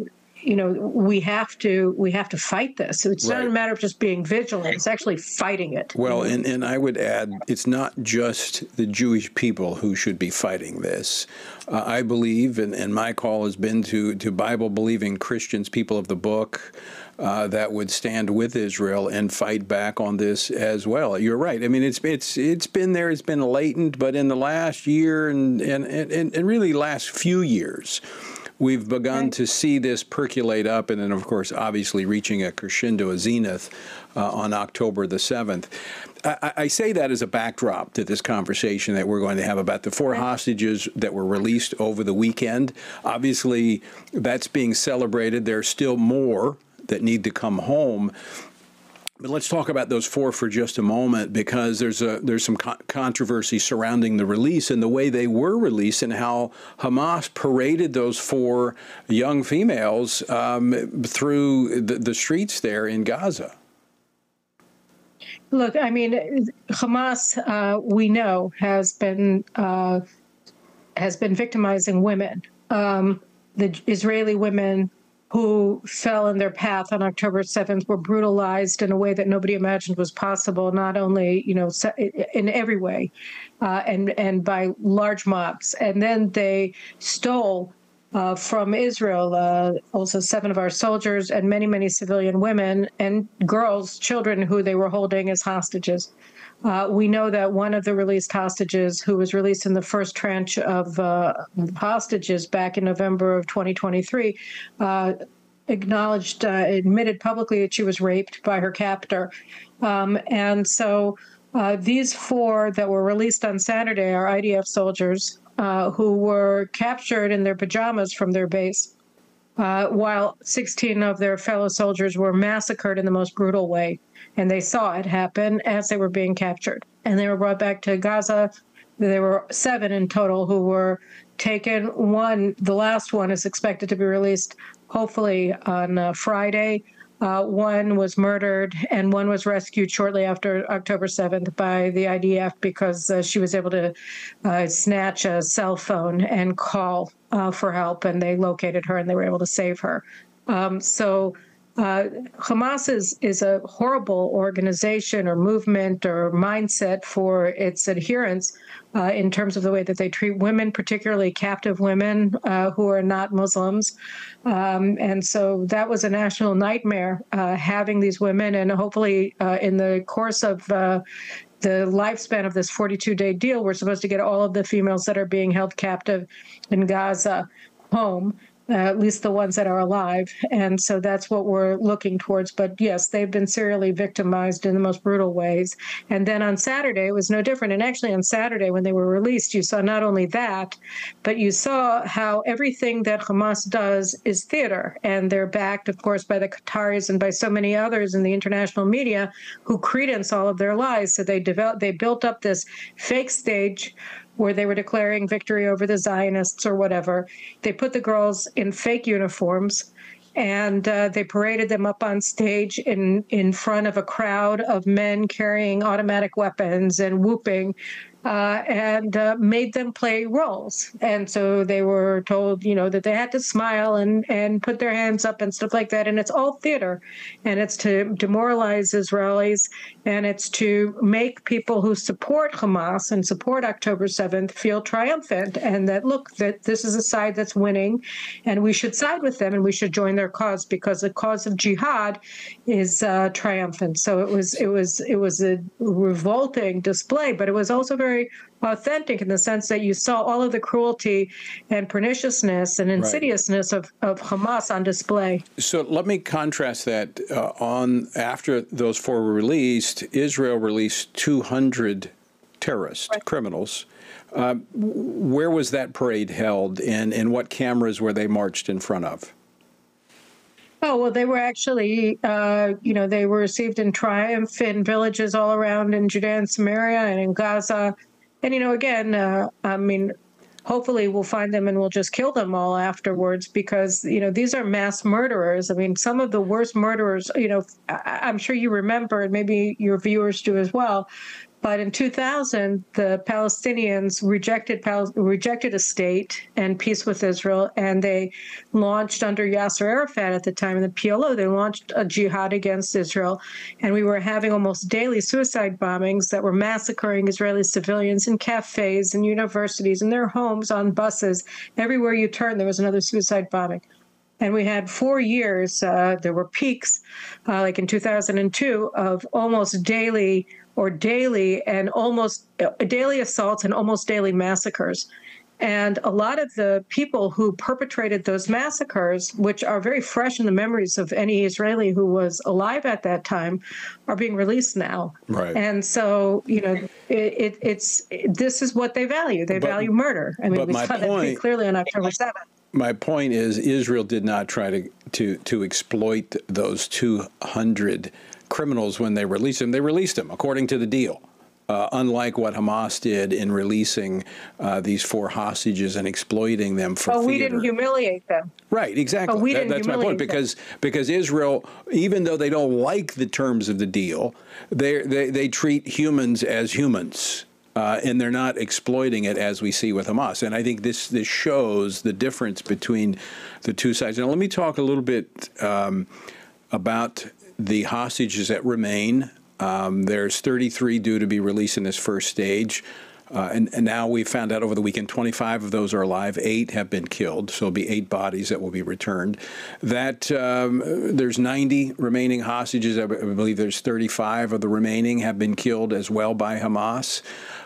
[SPEAKER 16] we have to fight this. It's not a matter of just being vigilant; it's actually fighting it.
[SPEAKER 3] Well, and I would add, it's not just the Jewish people who should be fighting this. I believe, and my call has been to Bible-believing Christians, people of the book, that would stand with Israel and fight back on this as well. You're right. I mean, it's been there. It's been latent, but in the last year and really last few years, we've begun to see this percolate up, and then, of course, obviously reaching a crescendo, a zenith, on October the 7th. I say that as a backdrop to this conversation that we're going to have about the 4 hostages that were released over the weekend. Obviously, that's being celebrated. There's still more that need to come home. But let's talk about those 4 for just a moment, because there's some controversy surrounding the release and the way they were released and how Hamas paraded those 4 young females through the streets there in Gaza.
[SPEAKER 16] Look, I mean, Hamas, we know, has been victimizing women. The Israeli women who fell in their path on October 7th were brutalized in a way that nobody imagined was possible, not only, in every way, and by large mobs. And then they stole from Israel also 7 of our soldiers and many, many civilian women and girls, children who they were holding as hostages. We know that one of the released hostages, who was released in the first tranche of hostages back in November of 2023, admitted publicly that she was raped by her captor. And so these 4 that were released on Saturday are IDF soldiers who were captured in their pajamas from their base, while 16 of their fellow soldiers were massacred in the most brutal way. And they saw it happen as they were being captured. And they were brought back to Gaza. There were 7 in total who were taken. The last one is expected to be released hopefully on Friday. 1 was murdered, and 1 was rescued shortly after October 7th by the IDF because she was able to snatch a cell phone and call for help, and they located her and they were able to save her. Hamas is a horrible organization or movement or mindset for its adherents in terms of the way that they treat women, particularly captive women who are not Muslims. And so that was a national nightmare, having these women. And hopefully in the course of the lifespan of this 42-day deal, we're supposed to get all of the females that are being held captive in Gaza home. at least the ones that are alive. And so that's what we're looking towards. But yes, they've been serially victimized in the most brutal ways. And then on Saturday, it was no different. And actually on Saturday, when they were released, you saw not only that, but you saw how everything that Hamas does is theater. And they're backed, of course, by the Qataris and by so many others in the international media who credence all of their lies. So they built up this fake stage where they were declaring victory over the Zionists or whatever. They put the girls in fake uniforms, and they paraded them up on stage in front of a crowd of men carrying automatic weapons and whooping, and made them play roles. And so they were told, that they had to smile and put their hands up and stuff like that. And it's all theater. And it's to demoralize Israelis, and it's to make people who support Hamas and support October 7th feel triumphant, and that, look, that this is a side that's winning, and we should side with them, and we should join their cause, because the cause of jihad is triumphant. So it was a revolting display, but it was also very authentic in the sense that you saw all of the cruelty and perniciousness and insidiousness of Hamas on display.
[SPEAKER 3] So let me contrast that. After those four were released, Israel released 200 terrorist criminals. Where was that parade held, and what cameras were they marched in front of?
[SPEAKER 16] Oh, well, they were actually, they were received in triumph in villages all around in Judea and Samaria and in Gaza. And, again, hopefully we'll find them and we'll just kill them all afterwards, because, these are mass murderers. I mean, some of the worst murderers, I'm sure you remember, and maybe your viewers do as well, but in 2000, the Palestinians rejected a state and peace with Israel, and they launched, under Yasser Arafat at the time in the PLO, they launched a jihad against Israel. And we were having almost daily suicide bombings that were massacring Israeli civilians in cafes and universities, in their homes, on buses. Everywhere you turn, there was another suicide bombing. And we had 4 years, there were peaks, like in 2002, of almost daily and almost daily assaults and almost daily massacres. And a lot of the people who perpetrated those massacres, which are very fresh in the memories of any Israeli who was alive at that time, are being released now.
[SPEAKER 3] Right.
[SPEAKER 16] And so, this is what they value. They value murder. I mean, we saw that pretty clearly on October 7th.
[SPEAKER 3] My point is, Israel did not try to exploit those 200 criminals when they released them. They released them according to the deal, unlike what Hamas did in releasing these 4 hostages and exploiting them for theater.
[SPEAKER 16] We didn't humiliate them.
[SPEAKER 3] Right, exactly. That's my point, because Israel, even though they don't like the terms of the deal, they treat humans as humans. And they're not exploiting it as we see with Hamas. And I think this shows the difference between the two sides. Now, let me talk a little bit about the hostages that remain. There's 33 due to be released in this first stage. And now we found out over the weekend 25 of those are alive. 8 have been killed. So it'll be 8 bodies that will be returned. There's 90 remaining hostages. I believe there's 35 of the remaining have been killed as well by Hamas.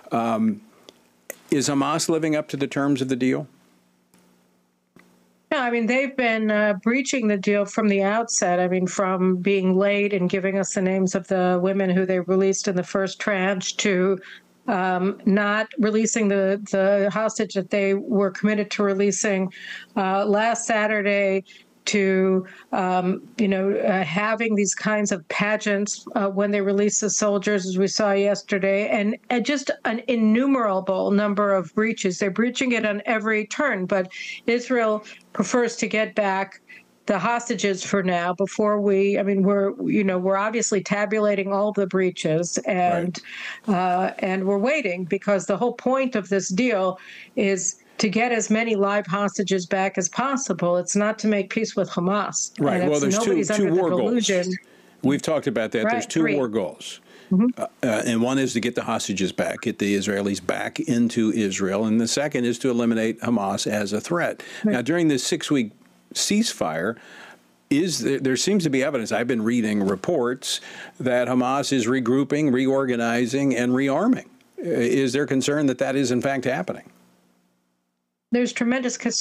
[SPEAKER 3] Is Hamas living up to the terms of the deal?
[SPEAKER 16] No, I mean, they've been breaching the deal from the outset. I mean, from being late and giving us the names of the women who they released in the first tranche to not releasing the hostage that they were committed to releasing last Saturday, to having these kinds of pageants when they release the soldiers, as we saw yesterday, and just an innumerable number of breaches. They're breaching it on every turn, but Israel prefers to get back the hostages for now before we're obviously tabulating all the breaches, and we're waiting, because the whole point of this deal is to get as many live hostages back as possible. It's not to make peace with Hamas.
[SPEAKER 3] Right. Well, there's two war goals. We've talked about that. There's 3 war goals. Mm-hmm. And one is to get the hostages back, get the Israelis back into Israel. And the second is to eliminate Hamas as a threat. Right. Now, during this 6-week ceasefire, there seems to be evidence, I've been reading reports, that Hamas is regrouping, reorganizing, and rearming. Is there concern that is in fact happening?
[SPEAKER 16] There's tremendous concern.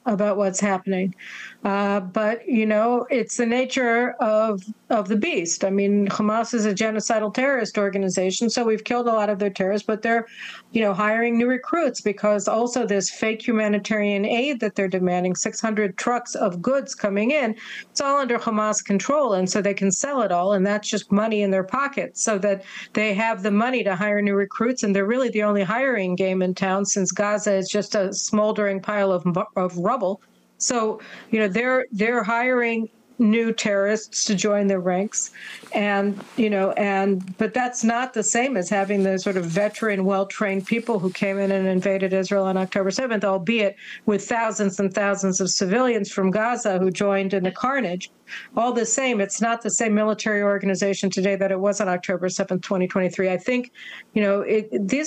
[SPEAKER 16] about what's happening. But, you know, it's the nature of the beast. I mean, Hamas is a genocidal terrorist organization, so we've killed a lot of their terrorists, but they're, you know, hiring new recruits because also this fake humanitarian aid that they're demanding, 600 trucks of goods coming in, it's all under Hamas control, and so they can sell it all, and that's just money in their pockets, so that they have the money to hire new recruits, and they're really the only hiring game in town since Gaza is just a smoldering pile of rubble. So, you know, they're hiring new terrorists to join their ranks, and but that's not the same as having the sort of veteran, well-trained people who came in and invaded Israel on October 7th, albeit with thousands and thousands of civilians from Gaza who joined in the carnage. All the same, it's not the same military organization today that it was on October 7th, 2023. I think, you know, these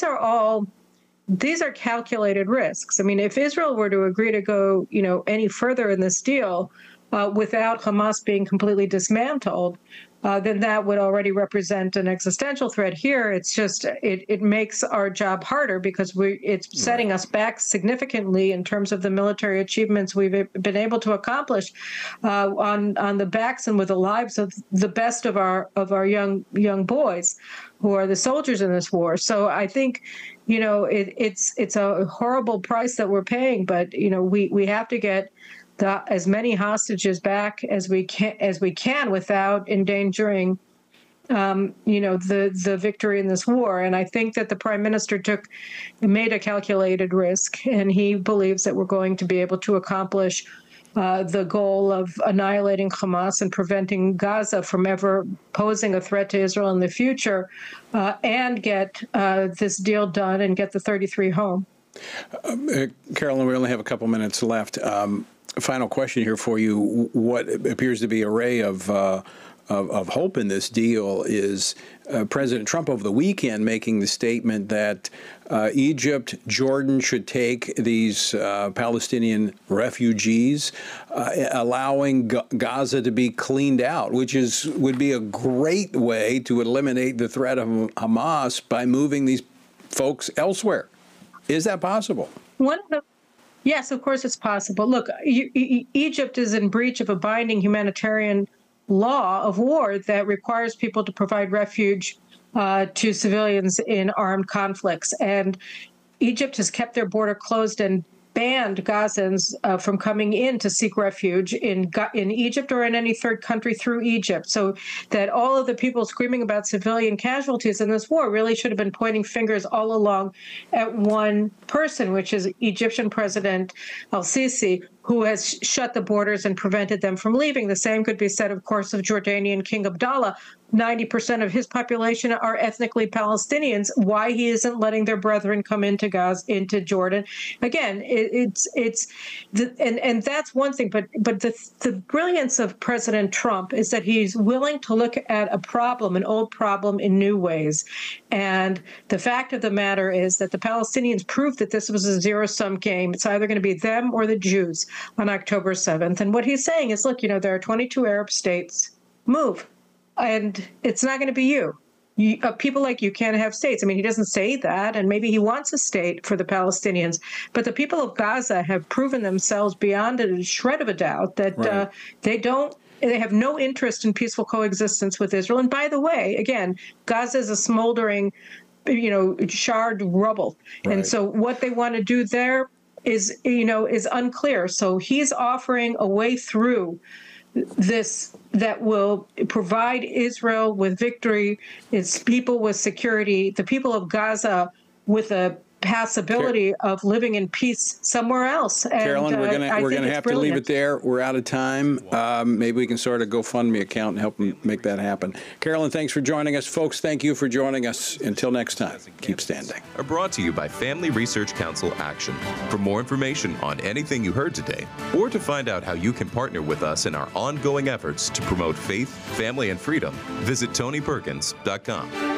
[SPEAKER 16] are calculated risks. I mean, if Israel were to agree to go, you know, any further in this deal without Hamas being completely dismantled, then that would already represent an existential threat. Here, it's just it makes our job harder because it's setting us back significantly in terms of the military achievements we've been able to accomplish on the backs and with the lives of the best of our young boys who are the soldiers in this war. So I think, you know, it's a horrible price that we're paying, but you know, we have to get as many hostages back as we can without endangering, you know, the victory in this war. And I think that the prime minister made a calculated risk, and he believes that we're going to be able to accomplish the goal of annihilating Hamas and preventing Gaza from ever posing a threat to Israel in the future, and get this deal done and get the 33 home.
[SPEAKER 3] Carolyn, we only have a couple minutes left. Final question here for you. What appears to be a ray of hope in this deal is President Trump over the weekend making the statement that Egypt, Jordan should take these Palestinian refugees, allowing Gaza to be cleaned out, which would be a great way to eliminate the threat of Hamas by moving these folks elsewhere. Is that possible?
[SPEAKER 16] Yes, of course it's possible. Look, Egypt is in breach of a binding humanitarian law of war that requires people to provide refuge to civilians in armed conflicts. And Egypt has kept their border closed and banned Gazans from coming in to seek refuge in Egypt or in any third country through Egypt. So that all of the people screaming about civilian casualties in this war really should have been pointing fingers all along at one person, which is Egyptian President al-Sisi, who has shut the borders and prevented them from leaving. The same could be said, of course, of Jordanian King Abdullah. 90% of his population are ethnically Palestinians. Why he isn't letting their brethren come into Gaza, into Jordan? Again, and that's one thing. But the brilliance of President Trump is that he's willing to look at a problem, an old problem, in new ways. And the fact of the matter is that the Palestinians proved that this was a zero-sum game. It's either going to be them or the Jews on October 7th. And what he's saying is, look, you know, there are 22 Arab states. Move. And it's not going to be you. People like you can't have states. I mean, he doesn't say that, and maybe he wants a state for the Palestinians. But the people of Gaza have proven themselves beyond a shred of a doubt that they have no interest in peaceful coexistence with Israel. And by the way, again, Gaza is a smoldering, you know, charred rubble. Right. And so what they want to do there is unclear. So he's offering a way through this that will provide Israel with victory, its people with security, the people of Gaza with a possibility of living in peace somewhere else. And,
[SPEAKER 3] Carolyn, we're going to have to leave it there. We're out of time. Maybe we can start a GoFundMe account and help them make that happen. Carolyn, thanks for joining us. Folks, thank you for joining us. Until next time, keep standing.
[SPEAKER 1] Are brought to you by Family Research Council Action. For more information on anything you heard today, or to find out how you can partner with us in our ongoing efforts to promote faith, family, and freedom, visit TonyPerkins.com.